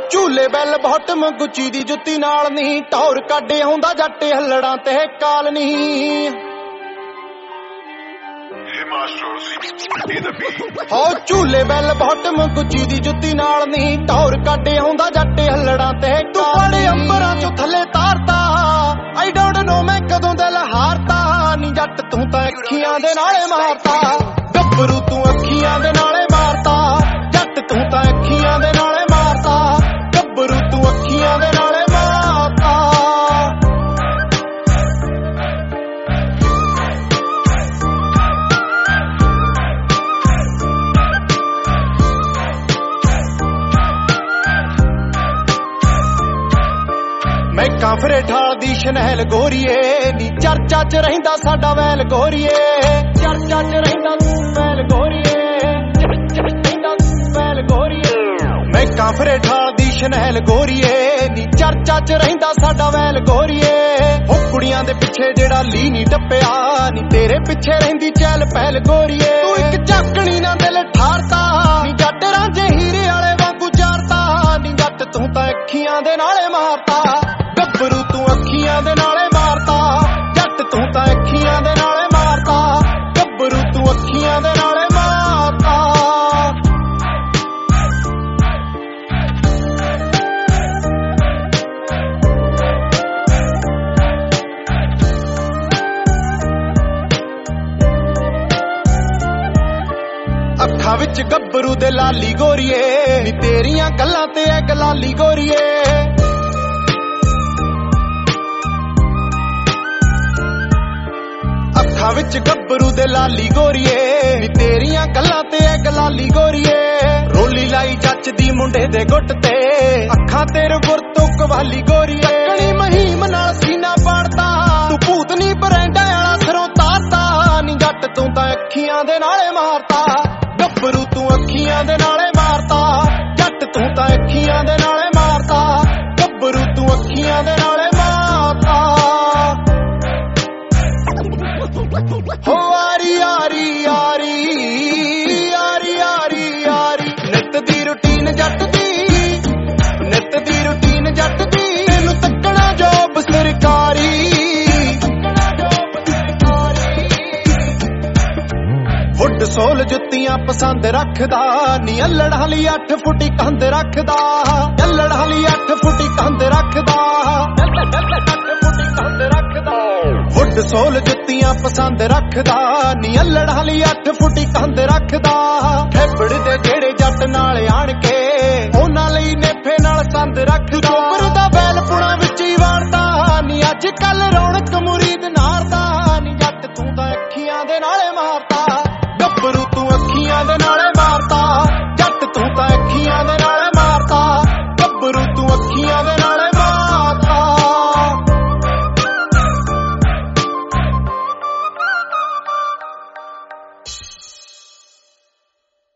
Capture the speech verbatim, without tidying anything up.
ਝੂਲੇ ਬੈਲ ਬੌਟਮ ਗੁੱਚੀ ਦੀ ਜੁੱਤੀ ਨਾਲ ਨਹੀਂ ਟੌਰ ਕੱਢੇ ਆਉਂਦਾ ਜੱਟ ਹੱਲੜਾਂ ਤੇ ਕਾਲ ਨਹੀਂ ਹੋ ਝੂਲੇ ਬੈਲ ਬੌਟਮ ਗੁੱਚੀ ਦੀ ਜੁੱਤੀ ਨਾਲ ਨਹੀਂ ਟੌਰ ਕੱਢੇ ਆਉਂਦਾ ਜੱਟ ਹੱਲੜਾਂ ਤੇ ਤੂੰ ਬੜੇ ਅੰਬਰਾਂ ਚੋਂ ਥੱਲੇ ਤਾਰਤਾ ਆਈ ਡੋਂਟ ਨੋ ਮੈਂ ਕਦੋਂ ਦਿਲ ਹਾਰਤਾ ਨੀ ਜੱਟ ਤੂੰ ਤਾਂ ਅੱਖੀਆਂ ਦੇ ਨਾਲੇ ਮਾਰਤਾ ਗੱਭਰੂ ਤੂੰ ਅੱਖੀਆਂ ਦੇ ਨਾਲੇ ਮਾਰਤਾ ਜੱਟ ਤੂੰ ਤਾਂ ਅੱਖੀਆਂ ਦੇ ਨਾਲੇ ਮਾਰਤਾ ਗੱਭਰੂ ਤੂੰ ਅੱਖੀਆਂ ਦੇ ਨਾਲੇ ਮਾਰਤਾ ਮੈਂ ਕਾਂਫਰੇ ਠਾਲ ਦੀ ਸ਼ਨਹਿਲ ਗੋਰੀਏ ਨੀ ਚਰਚਾ ਚ ਰਹਿੰਦਾ ਸਾਡਾ ਵੈਲ ਗੋਰੀਏ ਚਰਚਾ ਚ ਰਹਿੰਦਾ ਵੈਲ ਗੋਰੀਏ ਰਹਿੰਦਾ ਵੈਲ ਗੋਰੀਏ ਮੈਂ ਕਾਂਫਰੇ ਠਾਲ ਦੀ ਸ਼ਨਹਿਲ ਗੋਰੀਏ ਨੀ ਚਰਚਾ ਚ ਰਹਿੰਦਾ ਸਾਡਾ ਵੈਲ ਗੋਰੀਏ ਹੋ ਕੁੜੀਆਂ ਦੇ ਪਿੱਛੇ ਜਿਹੜਾ ਲੀ ਨੀ ਟੱਪਿਆ ਨੀ ਤੇਰੇ ਪਿੱਛੇ ਰਹਿੰਦੀ ਚਹਿਲ ਪਹਿਲ ਗੋਰੀਏ ਤੂੰ ਇੱਕ ਝਾਕਣੀ ਨਾਲ ਦਿਲ ਠਾਰਤਾ ਨੀ ਜੱਟ ਰਾਂਝੇ ਹੀਰੇ ਵਾਲੇ ਵਾਂਗੂ ਚਾਰਤਾ ਨੀ ਜੱਟ ਤੂੰ ਤਾਂ ਅੱਖੀਆਂ ਦੇ ਨਾਲੇ ਮਾਰਤਾ ਗੱਭਰੂ ਤੂੰ ਅੱਖੀਆਂ ਦੇ ਨਾਲੇ ਮਾਰਤਾ ਜੱਟ ਤੂੰ ਤਾਂ ਅੱਖੀਆਂ ਦੇ ਨਾਲੇ ਮਾਰਤਾ ਗੱਭਰੂ ਤੂੰ ਅੱਖੀਆਂ ਦੇ ਨਾਲੇ ਮਾਰਤਾ ਅੱਖਾਂ ਵਿੱਚ ਗੱਭਰੂ ਦੇ ਲਾਲੀ ਗੋਰੀਏ ਨੀ ਤੇਰੀਆਂ ਗੱਲਾਂ ਤੇ ਐ ਗਲਾਲੀ ਗੋਰੀਏ ਅੱਖਾਂ ਵਿੱਚ ਗੱਭਰੂ ਦੇ ਲਾਲੀ ਗੋਰੀਏ ਨੀ ਤੇਰੀਆਂ ਗੱਲਾਂ ਤੇ ਐ ਗਲਾਲੀ ਗੋਰੀਏ ਰੋਲੀ ਲਾਈ ਜੱਚਦੀ ਮੁੰਡੇ ਦੇ ਗੁੱਟ ਤੇ ਅੱਖਾਂ ਤੇਰੇ ਗੁਰਤੋਂ ਕਵਾਲੀ ਗੋਰੀਏ ਕਣੀ ਮਹੀਮ ਨਾਲ ਸੀਨਾ ਪਾੜਤਾ ਤੂੰ ਭੂਤਨੀ ਬਰੈਂਡਾ ਵਾਲਾ ਸਿਰੋਂ ਤਾਰਤਾ ਨੀ ਜੱਟ ਤੂੰ ਤਾਂ ਅੱਖੀਆਂ ਦੇ ਨਾਲੇ ਮਾਰਤਾ ਗੱਭਰੂ ਤੂੰ ਅੱਖੀਆਂ ਦੇ ਨਾਲੇ ਮਾਰਤਾ ਜੱਟ ਤੂੰ ਤਾਂ ਅੱਖੀਆਂ ਦੇ ਨਾਲੇ ਮਾਰਤਾ ਗੱਭਰੂ ਤੂੰ ਅੱਖੀਆਂ ਦੇ ਨਾਲੇ ਮਾਰਤਾ ਹੋ ਆਰੀ ਆਰੀ ਆਰੀ ਆਰੀ ਆਰੀ ਆਰੀ ਨਿੱਤ ਦੀ ਰੁਟੀਨ ਜੱਟ ਦੀ ਨਿੱਤ ਦੀ ਰੁਟੀਨ ਜੱਟ ਦੀ ਤੈਨੂੰ ਤੱਕਣਾ ਜੋਬ ਸਰਕਾਰੀ ਹੁੱਡ ਸੋਲ ਜੁੱਤੀਆਂ ਪਸੰਦ ਰੱਖਦਾ ਨੀ ਅੱਲੜ ਹਲੀ ਅੱਠ ਫੁੱਟੀ ਕੰਧ ਰੱਖਦਾ ਅੱਲੜ ਹਲੀ ਅੱਠ ਫੁੱਟੀ ਕੰਧ ਰੱਖਦਾ ਹੁੱਡ ਸੋਲ ਜੁੱਤੀਆਂ ਪਸੰਦ ਰੱਖਦਾ ਨੀ ਅੱਲੜ ਹਲੀ ਅੱਠ ਫੁੱਟੀ ਕੰਧ ਰੱਖਦਾ ਖੇਪੜ ਦੇ ਜਿਹੜੇ ਜੱਟ ਨਾਲ